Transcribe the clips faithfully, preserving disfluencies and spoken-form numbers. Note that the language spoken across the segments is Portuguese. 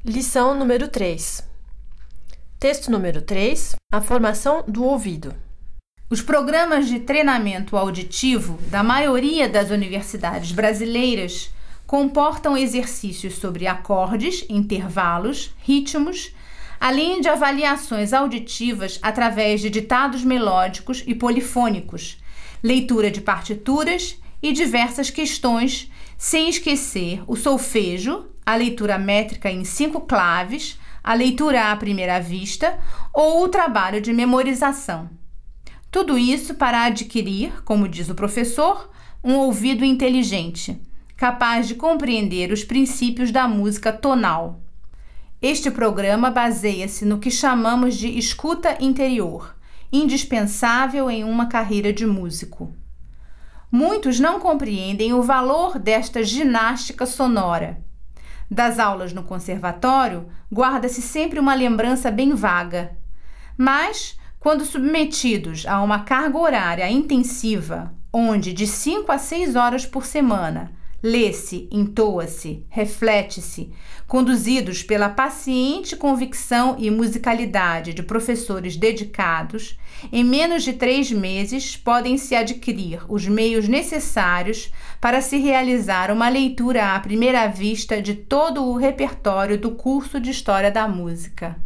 Lição número três. Texto número três. A formação do ouvido. Os programas de treinamento auditivo da maioria das universidades brasileiras comportam exercícios sobre acordes, intervalos, ritmos, além de avaliações auditivas através de ditados melódicos e polifônicos, leitura de partituras e diversas questões, sem esquecer o solfejo, a leitura métrica em cinco claves, a leitura à primeira vista ou o trabalho de memorização. Tudo isso para adquirir, como diz o professor, um ouvido inteligente, capaz de compreender os princípios da música tonal. Este programa baseia-se no que chamamos de escuta interior, indispensável em uma carreira de músico. Muitos não compreendem o valor desta ginástica sonora. Das aulas no conservatório, guarda-se sempre uma lembrança bem vaga. Mas, quando submetidos a uma carga horária intensiva, onde de cinco a seis horas por semana, lê-se, entoa-se, reflete-se, conduzidos pela paciente convicção e musicalidade de professores dedicados, em menos de três meses podem-se adquirir os meios necessários para se realizar uma leitura à primeira vista de todo o repertório do curso de História da Música.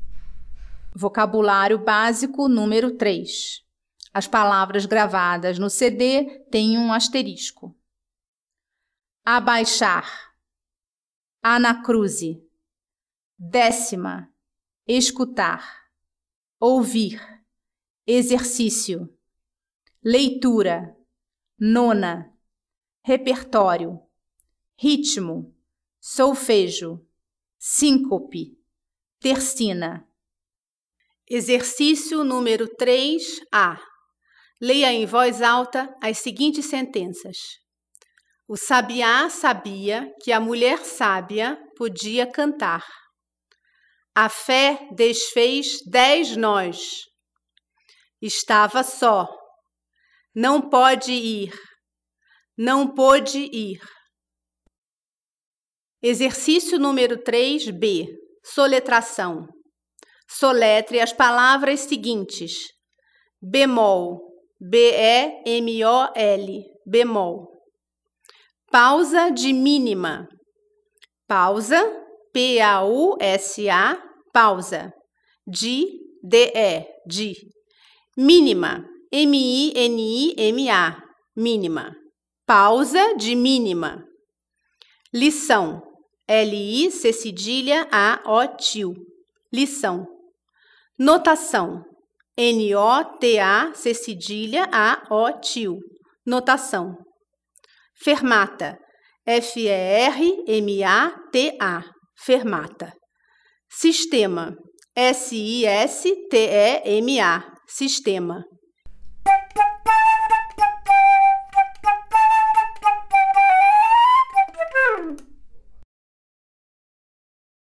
Vocabulário básico número três. As palavras gravadas no C D têm um asterisco. Abaixar, anacruse, décima, escutar, ouvir, exercício, leitura, nona, repertório, ritmo, solfejo, síncope, tercina. Exercício número três A. Leia em voz alta as seguintes sentenças. O sabiá sabia que a mulher sábia podia cantar. A fé desfez dez nós. Estava só. Não pode ir. Não pôde ir. Exercício número três B. Soletração. Soletre as palavras seguintes. Bemol. B E M O L. Bemol. Pausa de mínima. Pausa, P A U S A, pausa. Di, D E, di. Mínima, M I N I M A, mínima. Pausa de mínima. Lição, L I C cedilha A O tio, lição. Notação, N O T A C cedilha A O tio, notação. Fermata, F E R M A T A, fermata. Sistema, S I S T E M A, sistema.